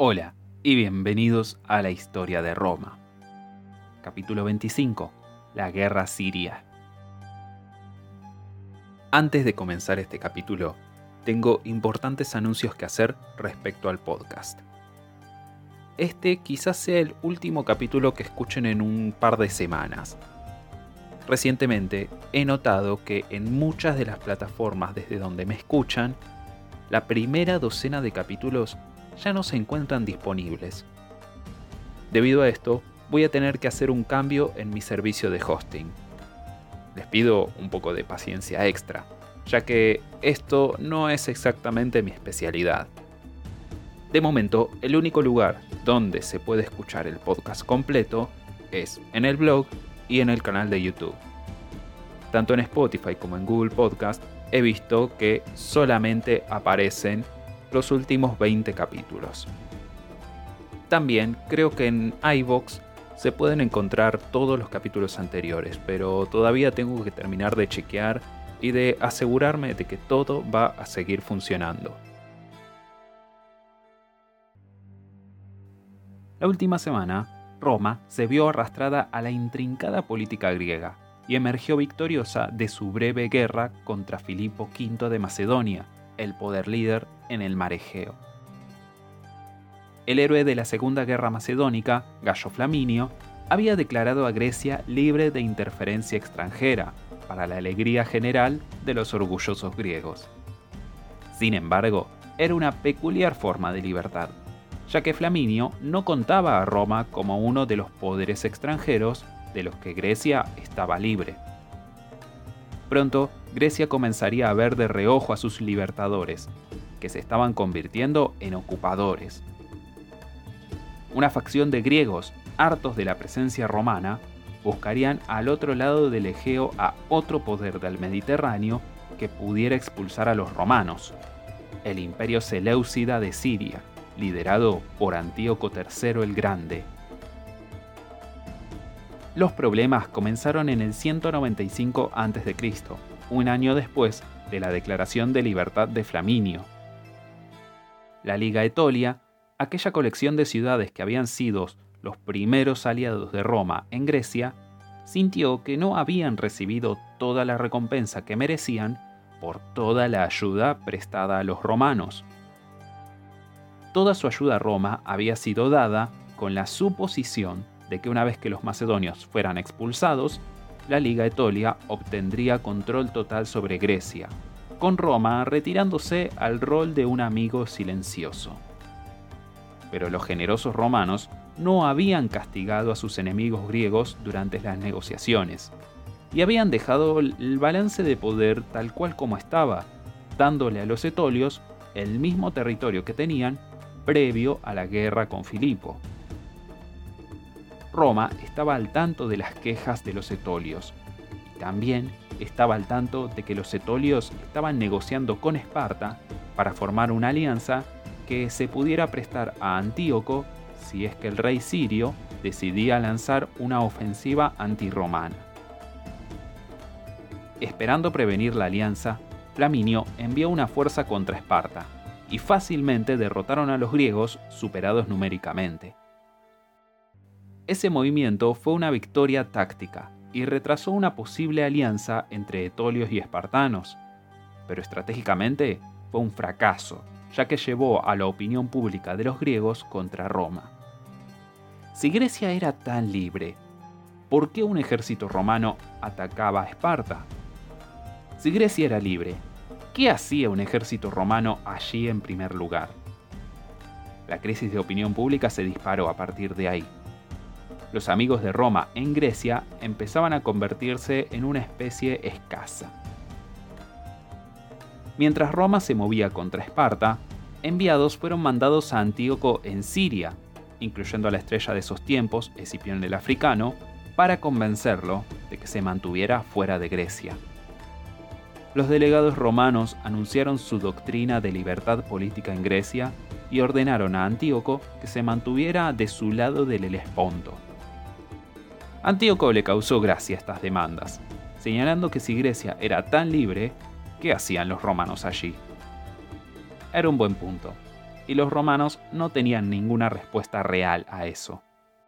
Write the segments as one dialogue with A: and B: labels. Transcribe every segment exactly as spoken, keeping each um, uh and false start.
A: Hola y bienvenidos a la historia de Roma. Capítulo veinticinco. La guerra siria. Antes de comenzar este capítulo, tengo importantes anuncios que hacer respecto al podcast. Este quizás sea el último capítulo que escuchen en un par de semanas. Recientemente he notado que en muchas de las plataformas desde donde me escuchan, la primera docena de capítulos ya no se encuentran disponibles. Debido a esto, voy a tener que hacer un cambio en mi servicio de hosting. Les pido un poco de paciencia extra, ya que esto no es exactamente mi especialidad. De momento, el único lugar donde se puede escuchar el podcast completo es en el blog y en el canal de YouTube. Tanto en Spotify como en Google Podcast he visto que solamente aparecen los últimos veinte capítulos. También creo que en iVoox se pueden encontrar todos los capítulos anteriores, pero todavía tengo que terminar de chequear y de asegurarme de que todo va a seguir funcionando. La última semana, Roma se vio arrastrada a la intrincada política griega y emergió victoriosa de su breve guerra contra Filipo quinto de Macedonia, el poder líder en el mar Egeo. El héroe de la Segunda Guerra Macedónica, Gayo Flaminio, había declarado a Grecia libre de interferencia extranjera, para la alegría general de los orgullosos griegos. Sin embargo, era una peculiar forma de libertad, ya que Flaminio no contaba a Roma como uno de los poderes extranjeros de los que Grecia estaba libre. Pronto, Grecia comenzaría a ver de reojo a sus libertadores, que se estaban convirtiendo en ocupadores. Una facción de griegos, hartos de la presencia romana, buscarían al otro lado del Egeo a otro poder del Mediterráneo que pudiera expulsar a los romanos, el imperio seleucida de Siria, liderado por Antíoco tercero el Grande. Los problemas comenzaron en el ciento noventa y cinco antes de Cristo, un año después de la declaración de libertad de Flaminio. La Liga Etolia, aquella colección de ciudades que habían sido los primeros aliados de Roma en Grecia, sintió que no habían recibido toda la recompensa que merecían por toda la ayuda prestada a los romanos. Toda su ayuda a Roma había sido dada con la suposición de que una vez que los macedonios fueran expulsados, la Liga Etolia obtendría control total sobre Grecia, con Roma retirándose al rol de un amigo silencioso. Pero los generosos romanos no habían castigado a sus enemigos griegos durante las negociaciones, y habían dejado el balance de poder tal cual como estaba, dándole a los etolios el mismo territorio que tenían previo a la guerra con Filipo. Roma estaba al tanto de las quejas de los etolios, y también estaba al tanto de que los etolios estaban negociando con Esparta para formar una alianza que se pudiera prestar a Antíoco si es que el rey sirio decidía lanzar una ofensiva antirromana. Esperando prevenir la alianza, Flaminio envió una fuerza contra Esparta, y fácilmente derrotaron a los griegos superados numéricamente. Ese movimiento fue una victoria táctica y retrasó una posible alianza entre etolios y espartanos, pero estratégicamente fue un fracaso, ya que llevó a la opinión pública de los griegos contra Roma. Si Grecia era tan libre, ¿por qué un ejército romano atacaba a Esparta? Si Grecia era libre, ¿qué hacía un ejército romano allí en primer lugar? La crisis de opinión pública se disparó a partir de ahí. Los amigos de Roma en Grecia empezaban a convertirse en una especie escasa. Mientras Roma se movía contra Esparta, enviados fueron mandados a Antíoco en Siria, incluyendo a la estrella de esos tiempos, Escipión el Africano, para convencerlo de que se mantuviera fuera de Grecia. Los delegados romanos anunciaron su doctrina de libertad política en Grecia y ordenaron a Antíoco que se mantuviera de su lado del Helesponto. Antíoco le causó gracia estas demandas, señalando que si Grecia era tan libre, ¿qué hacían los romanos allí? Era un buen punto. y los romanos no tenían ninguna respuesta real a eso.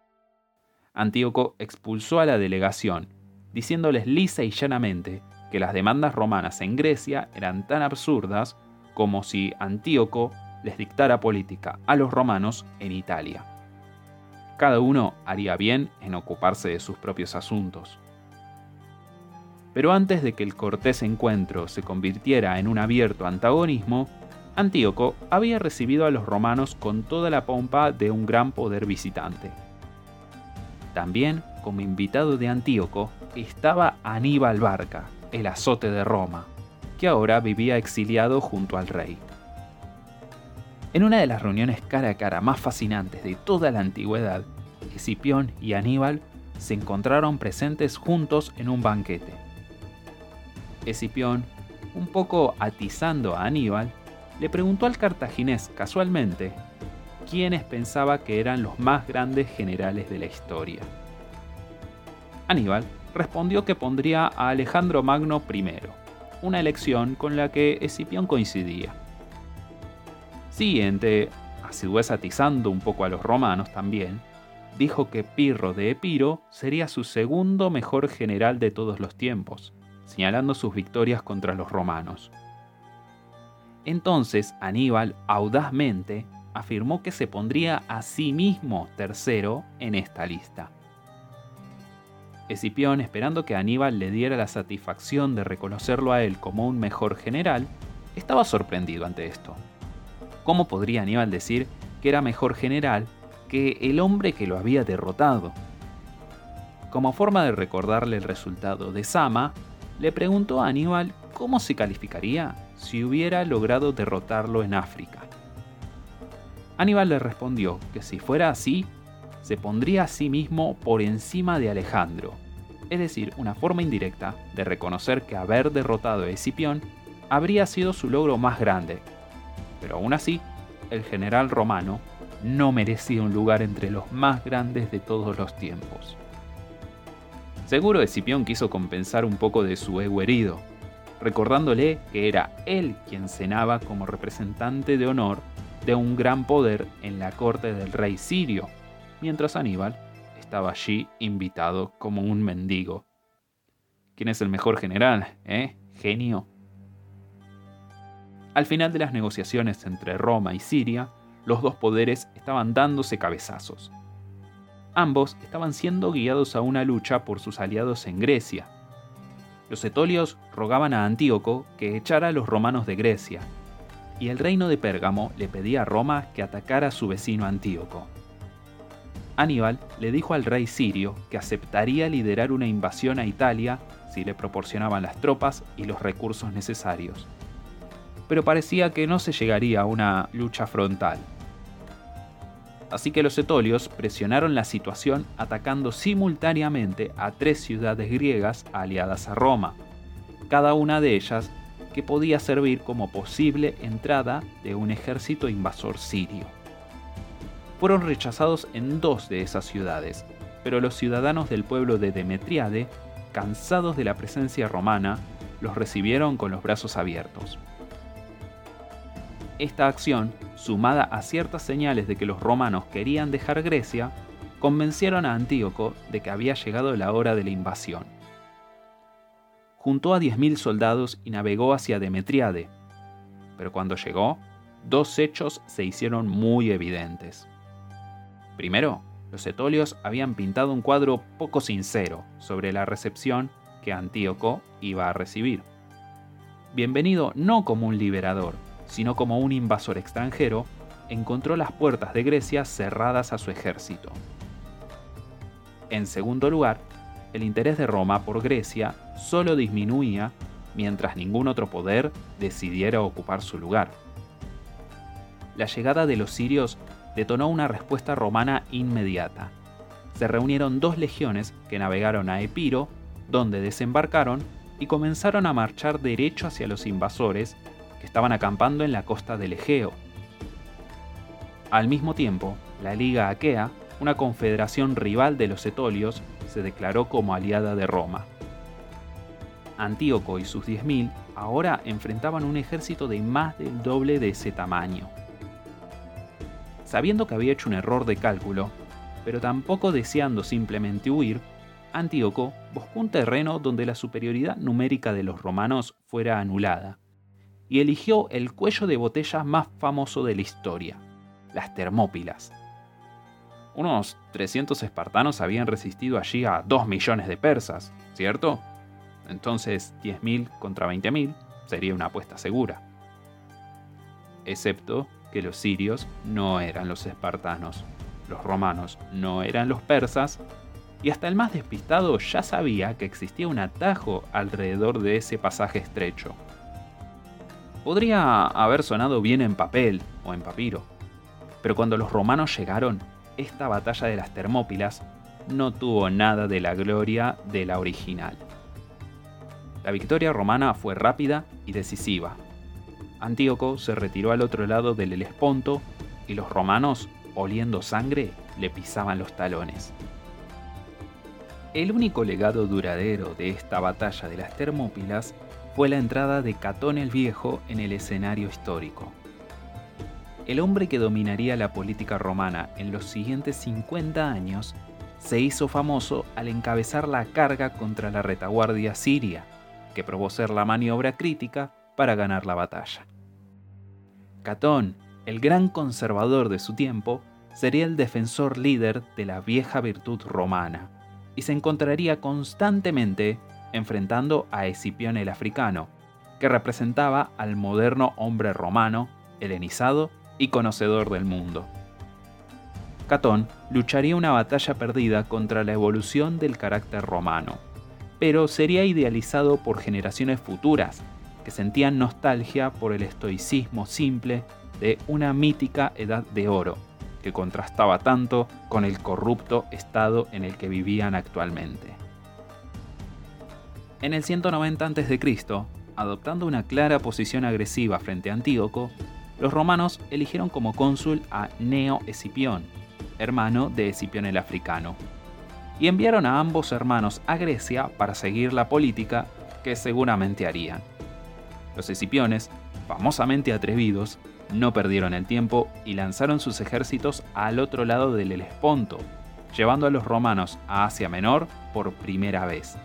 A: Antíoco expulsó a la delegación, diciéndoles lisa y llanamente que las demandas romanas en Grecia eran tan absurdas como si Antíoco les dictara política a los romanos en Italia. Cada uno haría bien en ocuparse de sus propios asuntos. Pero antes de que el cortés encuentro se convirtiera en un abierto antagonismo, Antíoco había recibido a los romanos con toda la pompa de un gran poder visitante. También, como invitado de Antíoco, estaba Aníbal Barca, el azote de Roma, que ahora vivía exiliado junto al rey. En una de las reuniones cara a cara más fascinantes de toda la antigüedad, Escipión y Aníbal se encontraron presentes juntos en un banquete. Escipión, un poco atizando a Aníbal, le preguntó al cartaginés casualmente quiénes pensaba que eran los más grandes generales de la historia. Aníbal respondió que pondría a Alejandro Magno primero, una elección con la que Escipión coincidía. Siguiente, a su vez atizando un poco a los romanos también, dijo que Pirro de Epiro sería su segundo mejor general de todos los tiempos, señalando sus victorias contra los romanos. Entonces Aníbal audazmente afirmó que se pondría a sí mismo tercero en esta lista. Escipión, esperando que Aníbal le diera la satisfacción de reconocerlo a él como un mejor general, estaba sorprendido ante esto. ¿Cómo podría Aníbal decir que era mejor general que el hombre que lo había derrotado? Como forma de recordarle el resultado de Zama, le preguntó a Aníbal cómo se calificaría si hubiera logrado derrotarlo en África. Aníbal le respondió que si fuera así, se pondría a sí mismo por encima de Alejandro, es decir, una forma indirecta de reconocer que haber derrotado a Escipión habría sido su logro más grande. Pero aún así, el general romano no merecía un lugar entre los más grandes de todos los tiempos. Seguro Escipión quiso compensar un poco de su ego herido, recordándole que era él quien cenaba como representante de honor de un gran poder en la corte del rey sirio, mientras Aníbal estaba allí invitado como un mendigo. ¿Quién es el mejor general, eh? Genio. Al final de las negociaciones entre Roma y Siria, los dos poderes estaban dándose cabezazos. Ambos estaban siendo guiados a una lucha por sus aliados en Grecia. Los etolios rogaban a Antíoco que echara a los romanos de Grecia, y el reino de Pérgamo le pedía a Roma que atacara a su vecino Antíoco. Aníbal le dijo al rey sirio que aceptaría liderar una invasión a Italia si le proporcionaban las tropas y los recursos necesarios. Pero parecía que no se llegaría a una lucha frontal. Así que los etolios presionaron la situación atacando simultáneamente a tres ciudades griegas aliadas a Roma, cada una de ellas que podía servir como posible entrada de un ejército invasor sirio. Fueron rechazados en dos de esas ciudades, pero los ciudadanos del pueblo de Demetriade, cansados de la presencia romana, los recibieron con los brazos abiertos. Esta acción, sumada a ciertas señales de que los romanos querían dejar Grecia, convencieron a Antíoco de que había llegado la hora de la invasión. Juntó a diez mil soldados y navegó hacia Demetriade, pero cuando llegó, dos hechos se hicieron muy evidentes. Primero, los etolios habían pintado un cuadro poco sincero sobre la recepción que Antíoco iba a recibir. Bienvenido no como un liberador, sino como un invasor extranjero, encontró las puertas de Grecia cerradas a su ejército. En segundo lugar, el interés de Roma por Grecia solo disminuía mientras ningún otro poder decidiera ocupar su lugar. La llegada de los sirios detonó una respuesta romana inmediata. Se reunieron dos legiones que navegaron a Epiro, donde desembarcaron y comenzaron a marchar derecho hacia los invasores que estaban acampando en la costa del Egeo. Al mismo tiempo, la Liga Aquea, una confederación rival de los etolios, se declaró como aliada de Roma. Antíoco y sus diez mil ahora enfrentaban un ejército de más del doble de ese tamaño. Sabiendo que había hecho un error de cálculo, pero tampoco deseando simplemente huir, Antíoco buscó un terreno donde la superioridad numérica de los romanos fuera anulada, y eligió el cuello de botella más famoso de la historia, las Termópilas. Unos trescientos espartanos habían resistido allí a dos millones de persas, ¿cierto? Entonces diez mil contra veinte mil sería una apuesta segura. Excepto que los sirios no eran los espartanos, los romanos no eran los persas, y hasta el más despistado ya sabía que existía un atajo alrededor de ese pasaje estrecho. Podría haber sonado bien en papel o en papiro, pero cuando los romanos llegaron, esta batalla de las Termópilas no tuvo nada de la gloria de la original. La victoria romana fue rápida y decisiva. Antíoco se retiró al otro lado del Helesponto y los romanos, oliendo sangre, le pisaban los talones. El único legado duradero de esta batalla de las Termópilas fue la entrada de Catón el Viejo en el escenario histórico. El hombre que dominaría la política romana en los siguientes cincuenta años se hizo famoso al encabezar la carga contra la retaguardia siria, que probó ser la maniobra crítica para ganar la batalla. Catón, el gran conservador de su tiempo, sería el defensor líder de la vieja virtud romana, y se encontraría constantemente enfrentando a Escipión el africano, que representaba al moderno hombre romano, helenizado y conocedor del mundo. Catón lucharía una batalla perdida contra la evolución del carácter romano, pero sería idealizado por generaciones futuras que sentían nostalgia por el estoicismo simple de una mítica edad de oro, que contrastaba tanto con el corrupto estado en el que vivían actualmente. En el ciento noventa antes de Cristo, adoptando una clara posición agresiva frente a Antíoco, los romanos eligieron como cónsul a Gneo Escipión, hermano de Escipión el africano, y enviaron a ambos hermanos a Grecia para seguir la política que seguramente harían. Los escipiones, famosamente atrevidos, no perdieron el tiempo y lanzaron sus ejércitos al otro lado del Helesponto, llevando a los romanos a Asia Menor por primera vez.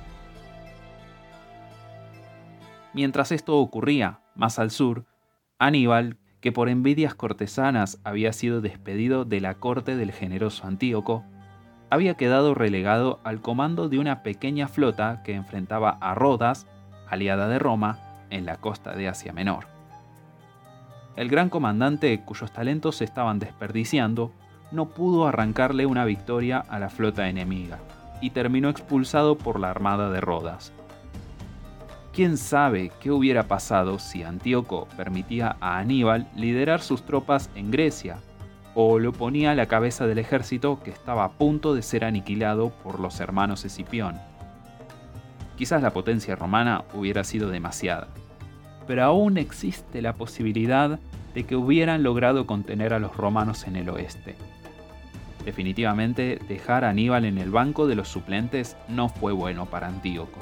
A: Mientras esto ocurría, más al sur, Aníbal, que por envidias cortesanas había sido despedido de la corte del generoso Antíoco, había quedado relegado al comando de una pequeña flota que enfrentaba a Rodas, aliada de Roma, en la costa de Asia Menor. El gran comandante, cuyos talentos se estaban desperdiciando, no pudo arrancarle una victoria a la flota enemiga y terminó expulsado por la armada de Rodas. ¿Quién sabe qué hubiera pasado si Antíoco permitía a Aníbal liderar sus tropas en Grecia o lo ponía a la cabeza del ejército que estaba a punto de ser aniquilado por los hermanos Escipión? Quizás la potencia romana hubiera sido demasiada, pero aún existe la posibilidad de que hubieran logrado contener a los romanos en el oeste. Definitivamente, dejar a Aníbal en el banco de los suplentes no fue bueno para Antíoco.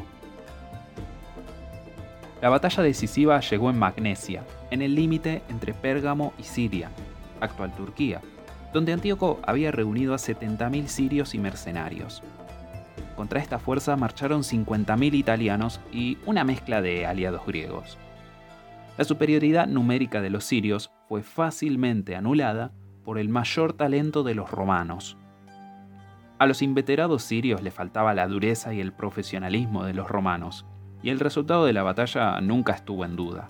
A: La batalla decisiva llegó en Magnesia, en el límite entre Pérgamo y Siria, actual Turquía, donde Antíoco había reunido a setenta mil sirios y mercenarios. Contra esta fuerza marcharon cincuenta mil italianos y una mezcla de aliados griegos. La superioridad numérica de los sirios fue fácilmente anulada por el mayor talento de los romanos. A los inveterados sirios les faltaba la dureza y el profesionalismo de los romanos, y el resultado de la batalla nunca estuvo en duda.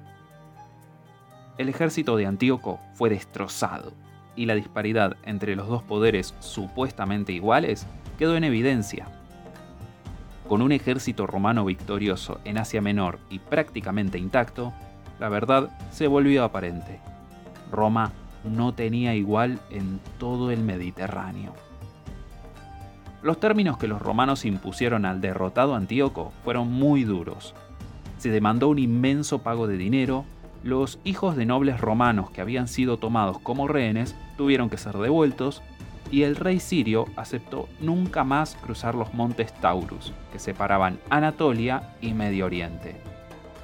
A: El ejército de Antíoco fue destrozado, y la disparidad entre los dos poderes supuestamente iguales quedó en evidencia. Con un ejército romano victorioso en Asia Menor y prácticamente intacto, la verdad se volvió aparente. Roma no tenía igual en todo el Mediterráneo. Los términos que los romanos impusieron al derrotado Antíoco fueron muy duros. Se demandó un inmenso pago de dinero, los hijos de nobles romanos que habían sido tomados como rehenes tuvieron que ser devueltos, y el rey sirio aceptó nunca más cruzar los montes Taurus, que separaban Anatolia y Medio Oriente.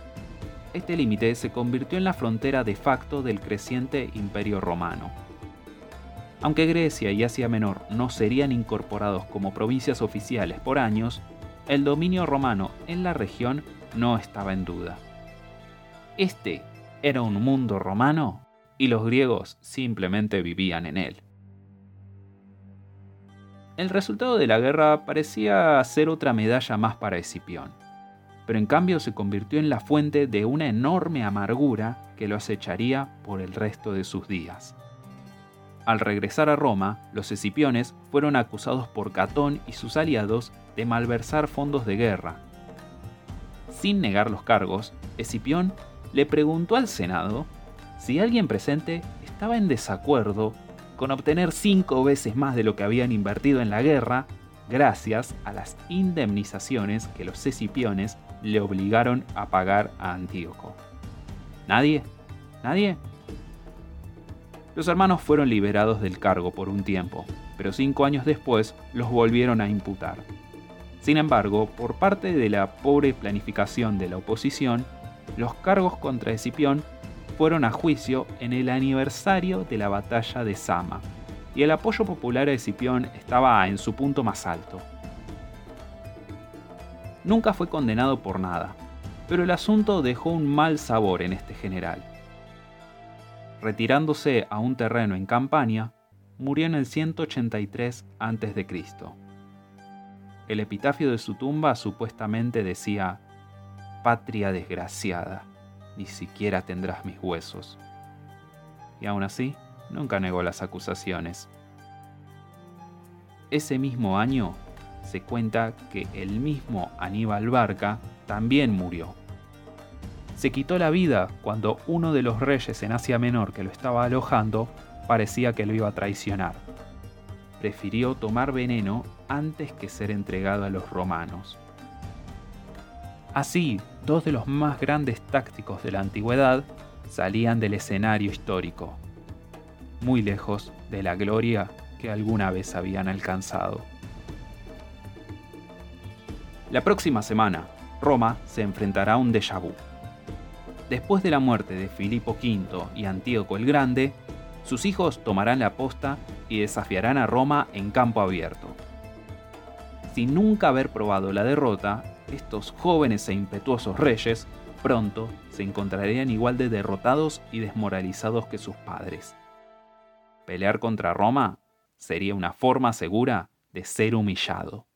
A: Este límite se convirtió en la frontera de facto del creciente Imperio Romano. Aunque Grecia y Asia Menor no serían incorporados como provincias oficiales por años, el dominio romano en la región no estaba en duda. Este era un mundo romano y los griegos simplemente vivían en él. El resultado de la guerra parecía ser otra medalla más para Escipión, pero en cambio se convirtió en la fuente de una enorme amargura que lo acecharía por el resto de sus días. Al regresar a Roma, los escipiones fueron acusados por Catón y sus aliados de malversar fondos de guerra. Sin negar los cargos, Escipión le preguntó al Senado si alguien presente estaba en desacuerdo con obtener cinco veces más de lo que habían invertido en la guerra gracias a las indemnizaciones que los escipiones le obligaron a pagar a Antíoco. ¿Nadie? ¿Nadie? Los hermanos fueron liberados del cargo por un tiempo, pero cinco años después los volvieron a imputar. Sin embargo, por parte de la pobre planificación de la oposición, los cargos contra Escipión fueron a juicio en el aniversario de la batalla de Zama, y el apoyo popular a Escipión estaba en su punto más alto. Nunca fue condenado por nada, pero el asunto dejó un mal sabor en este general. Retirándose a un terreno en Campania, murió en el ciento ochenta y tres antes de Cristo. El epitafio de su tumba supuestamente decía: «Patria desgraciada, ni siquiera tendrás mis huesos». Y aún así, nunca negó las acusaciones. Ese mismo año, se cuenta que el mismo Aníbal Barca también murió. Se quitó la vida cuando uno de los reyes en Asia Menor que lo estaba alojando parecía que lo iba a traicionar. Prefirió tomar veneno antes que ser entregado a los romanos. Así, dos de los más grandes tácticos de la antigüedad salían del escenario histórico, muy lejos de la gloria que alguna vez habían alcanzado. La próxima semana, Roma se enfrentará a un déjà vu. Después de la muerte de Filipo quinto y Antíoco el Grande, sus hijos tomarán la posta y desafiarán a Roma en campo abierto. Sin nunca haber probado la derrota, estos jóvenes e impetuosos reyes pronto se encontrarían igual de derrotados y desmoralizados que sus padres. Pelear contra Roma sería una forma segura de ser humillado.